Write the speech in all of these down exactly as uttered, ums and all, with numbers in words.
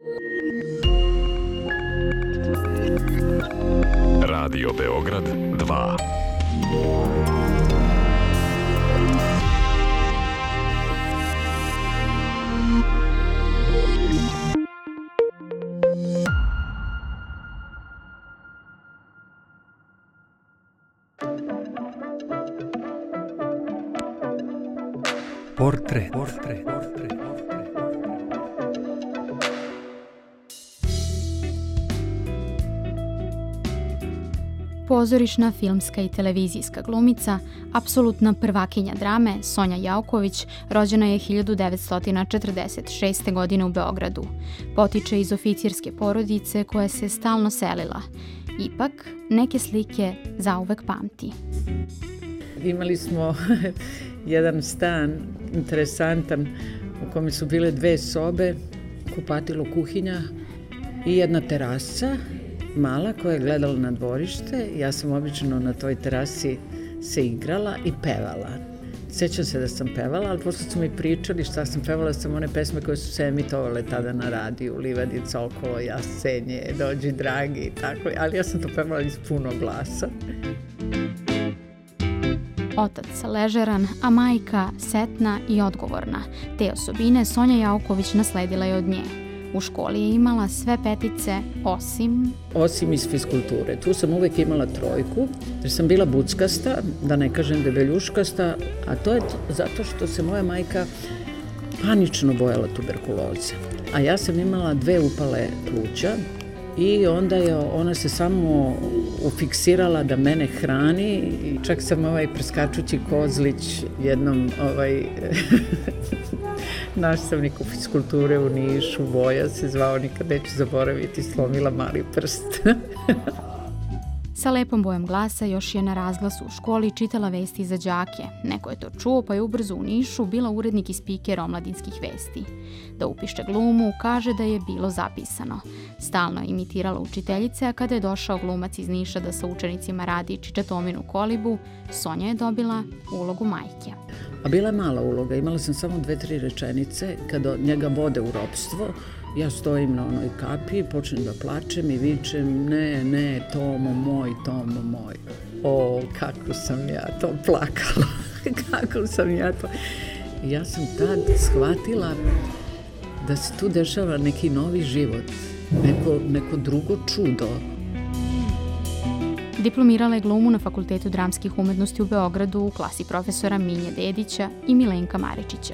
Radio Beograd dva. Portret. Portret. Pozorišna, filmska i televizijska glumica, apsolutna prvakinja drame Sonja Jauković rođena je hiljadu devetsto četrdeset šeste. godine u Beogradu. Potiče iz oficirske porodice koja se stalno selila. Ipak, neke slike zauvek pamti. Imali smo jedan stan interesantan u kome su bile dve sobe, kupatilo, kuhinja i jedna terasa mala koja je gledala na dvorište. Ja sam obično na toj terasi se igrala i pevala. Sećam se da sam pevala, ali pošto su mi pričali šta sam pevala, sam one pesme koje su se emitovale tada na radiju, Livadica okolo, Jasenje, Dođi dragi i tako, ali ja sam to pevala iz punog glasa. Otac ležeran, a majka setna i odgovorna. Te osobine Sonja Jauković nasledila je od nje. U školi je imala sve petice, osim... Osim iz fiskulture. Tu sam uvek imala trojku, jer sam bila buckasta, da ne kažem debeljuškasta, a to je zato što se moja majka panično bojala tuberkuloze. A ja sam imala dve upale pluća i onda je ona se samo ufiksirala da mene hrani i čak sam ovaj preskačući kozlić jednom ovaj... nastavnik u fiskulture u Nišu, Voja se zvao, nikad neću zaboraviti, slomila mali prst. Sa lepom bojom glasa još je na razglasu u školi čitala vesti za đake. Neko je to čuo pa je ubrzo u Nišu bila urednik i spiker omladinskih vesti. Da upiše glumu, kaže da je bilo zapisano. Stalno je imitirala učiteljice, a kada je došao glumac iz Niša da sa učenicima radi Čičetominu kolibu, Sonja je dobila ulogu majke. A bila je mala uloga, imala sam samo dve, tri rečenice. Kada njega vode u ropstvo, ja stojim na onoj kapi, počnem da plačem i vičem ne, ne, Tomo moj, Tomo moj. O, kako sam ja to plakala, kako sam ja to... Ja sam tad shvatila da se tu dešava neki novi život, neko, neko drugo čudo. Diplomirala je glumu na Fakultetu dramskih umetnosti u Beogradu u klasi profesora Minje Dedića i Milenka Maričića.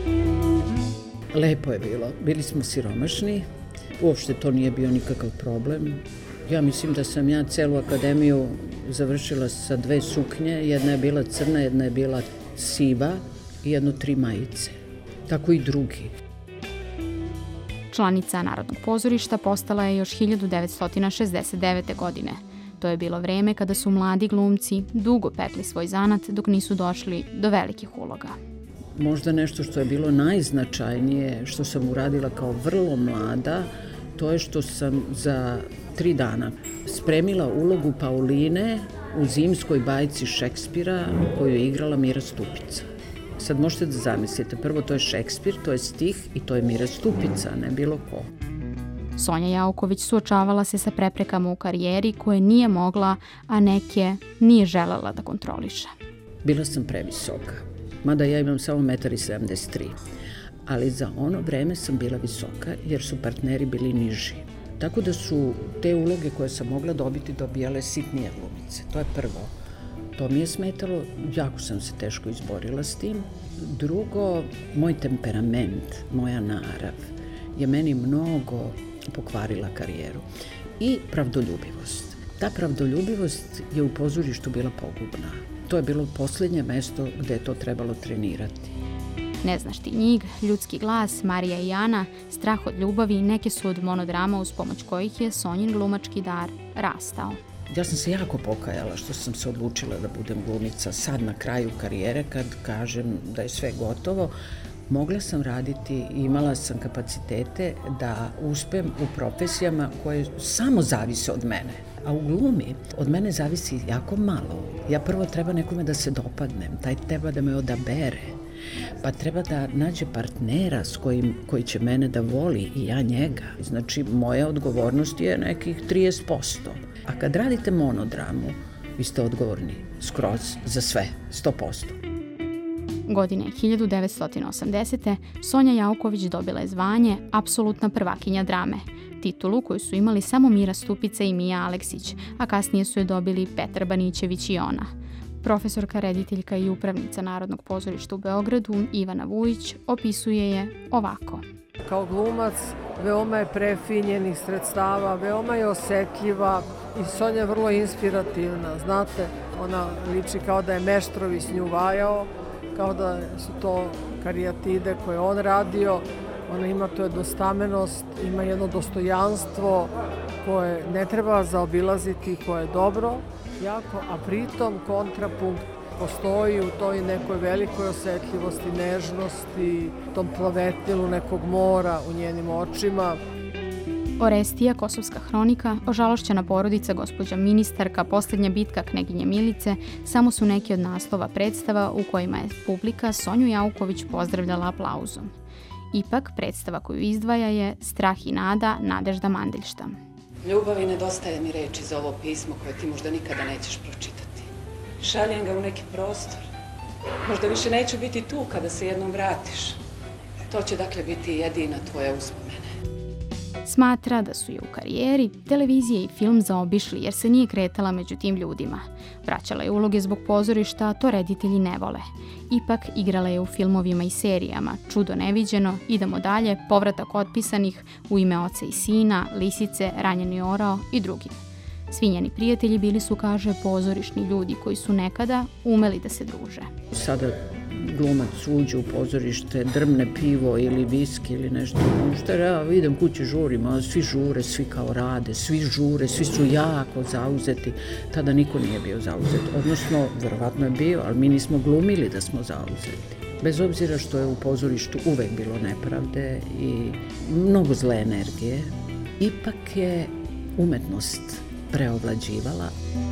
Lepo je bilo. Bili smo siromašni, uopšte to nije bio nikakav problem. Ja mislim da sam ja celu akademiju završila sa dve suknje, jedna je bila crna, jedna je bila siva i jedno tri majice. Tako i drugi. Članica Narodnog pozorišta postala je još hiljadu devetsto šezdeset devete. godine. To je bilo vreme kada su mladi glumci dugo pekli svoj zanat dok nisu došli do velikih uloga. Možda nešto što je bilo najznačajnije, što sam uradila kao vrlo mlada, to je što sam za tri dana spremila ulogu Pauline u Zimskoj bajci Šekspira koju je igrala Mira Stupica. Sad možete da zamislite, prvo to je Šekspir, to je stih i to je Mira Stupica, ne bilo ko. Sonja Jauković suočavala se sa preprekama u karijeri koje nije mogla, a neke nije želela da kontroliše. Bila sam previsoka, mada ja imam samo jedan sedamdeset tri, ali za ono vreme sam bila visoka jer su partneri bili niži. Tako da su te uloge koje sam mogla dobiti dobijale sitnije glumice. To je prvo. To mi je smetalo, jako sam se teško izborila s tim. Drugo, moj temperament, moja narav je meni mnogo pokvarila karijeru. I pravdoljubivost. Ta pravdoljubivost je u pozorištu bila pogubna. To je bilo posljednje mesto gde je to trebalo trenirati. Ne znaš ti njig, Ljudski glas, Marija i Jana, Strah od ljubavi, neke su od monodrama uz pomoć kojih je Sonjin glumački dar rastao. Ja sam se jako pokajala što sam se odlučila da budem glumica. Sad na kraju karijere, kad kažem da je sve gotovo, mogla sam raditi i imala sam kapacitete da uspem u profesijama koje samo zavise od mene. A u glumi od mene zavisi jako malo. Ja prvo treba nekome da se dopadnem, taj treba da me odabere. Pa treba da nađe partnera s kojim, koji će mene da voli i ja njega. Znači, moja odgovornost je nekih trideset posto. A kad radite monodramu, vi ste odgovorni skroz za sve, sto posto. Godine hiljadu devetsto osamdesete. Sonja Jauković dobila je zvanje apsolutna prvakinja drame, titulu koju su imali samo Mira Stupica i Mija Aleksić, a kasnije su je dobili Petar Banićević i ona. Profesorka, rediteljka i upravnica Narodnog pozorišta u Beogradu, Ivana Vujić, opisuje je ovako. Kao glumac veoma je prefinjenih sredstava, veoma je osetljiva i Sonja je vrlo inspirativna. Znate, ona liči kao da je Meštrović nju vajao, kao da su to karijatide koje on radio. Ona ima tu jednostavnost, ima jedno dostojanstvo koje ne treba zaobilaziti, koje je dobro, jako, a pritom kontrapunkt postoji u toj nekoj velikoj osetljivosti, nežnosti, tom plavetilu nekog mora u njenim očima. Orestija, Kosovska hronika, Ožalošćena porodica, Gospođa ministarka, Poslednja bitka kneginje Milice samo su neki od naslova predstava u kojima je publika Sonju Jauković pozdravljala aplauzom. Ipak, predstava koju izdvaja je Strah i nada Nadežda Mandiljšta. Ljubavi, nedostaje mi reči za ovo pismo koje ti možda nikada nećeš pročitati. Šaljem ga u neki prostor. Možda više neću biti tu kada se jednom vratiš. To će dakle biti jedina tvoja uspomena. Smatra da su je u karijeri televizije i film zaobišli jer se nije kretala među tim ljudima. Vraćala je uloge zbog pozorišta, a to reditelji ne vole. Ipak igrala je u filmovima i serijama Čudo neviđeno, Idemo dalje, Povratak otpisanih, U ime oca i sina, Lisice, Ranjeni orao i drugi. Svi njeni prijatelji bili su, kaže, pozorišni ljudi koji su nekada umeli da se druže. Sada glumac uđe u pozorište, drmne pivo ili viski ili nešto. Šta ja idem kući, žurim, a svi žure, svi kao rade, svi žure, svi su jako zauzeti. Tada niko nije bio zauzet. Odnosno, verovatno je bio, ali mi nismo glumili da smo zauzeti. Bez obzira što je u pozorištu uvek bilo nepravde i mnogo zle energije, ipak je umetnost preovlađivala.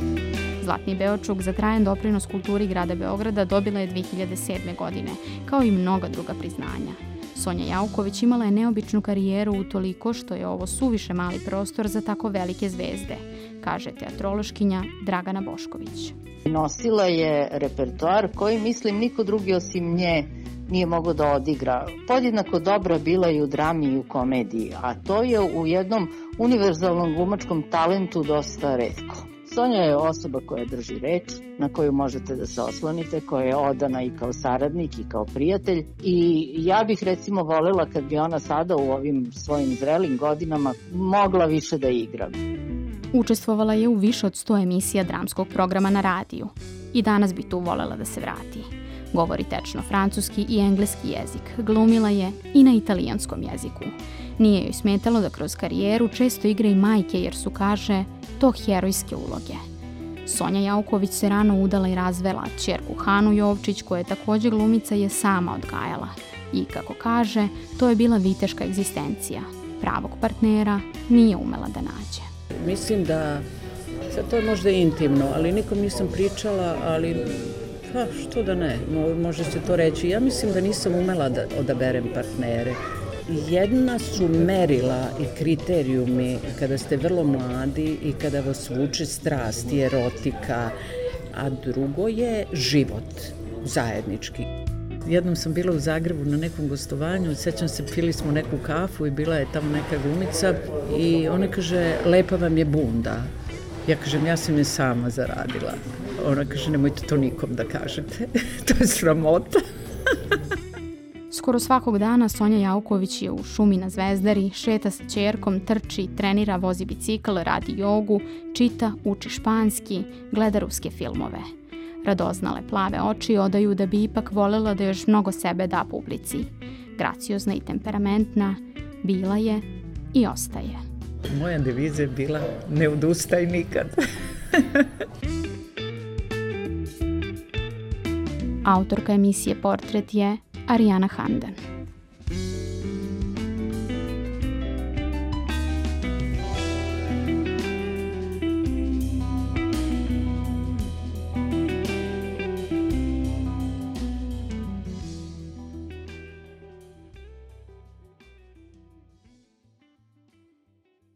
Zlatni Beočuk za trajan doprinos kulturi grada Beograda dobila je dve hiljade sedme. godine, kao i mnoga druga priznanja. Sonja Jauković imala je neobičnu karijeru utoliko što je ovo suviše mali prostor za tako velike zvezde, kaže teatrološkinja Dragana Bošković. Nosila je repertoar koji, mislim, niko drugi osim nje nije mogao da odigra. Podjednako dobra bila i u drami i u komediji, a to je u jednom univerzalnom glumačkom talentu dosta retko. Sonja je osoba koja drži reč, na koju možete da se oslonite, koja je odana i kao saradnik i kao prijatelj. I ja bih recimo volela kad bi ona sada u ovim svojim zrelim godinama mogla više da igra. Učestvovala je u više od sto emisija dramskog programa na radiju. I danas bi tu volela da se vrati. Govori tečno francuski i engleski jezik, glumila je i na italijanskom jeziku. Nije joj smetalo da kroz karijeru često igra i majke jer su, kaže, to herojske uloge. Sonja Jauković se rano udala i razvela, ćerku Hanu Jovčić, koja je takođe glumica, je sama odgajala. I, kako kaže, to je bila viteška egzistencija. Pravog partnera nije umela da nađe. Mislim da, sad to je možda intimno, ali nikom nisam pričala, ali pa što da ne, može se to reći. Ja mislim da nisam umela da odaberem partnere. Jedna su merila i kriterijumi kada ste vrlo mladi i kada vas vuče strast i erotika, a drugo je život zajednički. Jednom sam bila u Zagrebu na nekom gostovanju, sećam se, pili smo neku kafu i bila je tamo neka glumica i ona kaže, lepa vam je bunda. Ja kažem, ja sam je sama zaradila. Ona kaže, nemojte to nikom da kažete, to je sramota. Skoro svakog dana Sonja Jauković je u šumi na Zvezdari, šeta sa ćerkom, trči, trenira, vozi bicikl, radi jogu, čita, uči španski, gleda ruske filmove. Radoznale plave oči odaju da bi ipak volela da još mnogo sebe da publici. Graciozna i temperamentna, bila je i ostaje. Moja deviza je bila ne odustaj nikad. Autorka emisije Portret je Arijana Handen.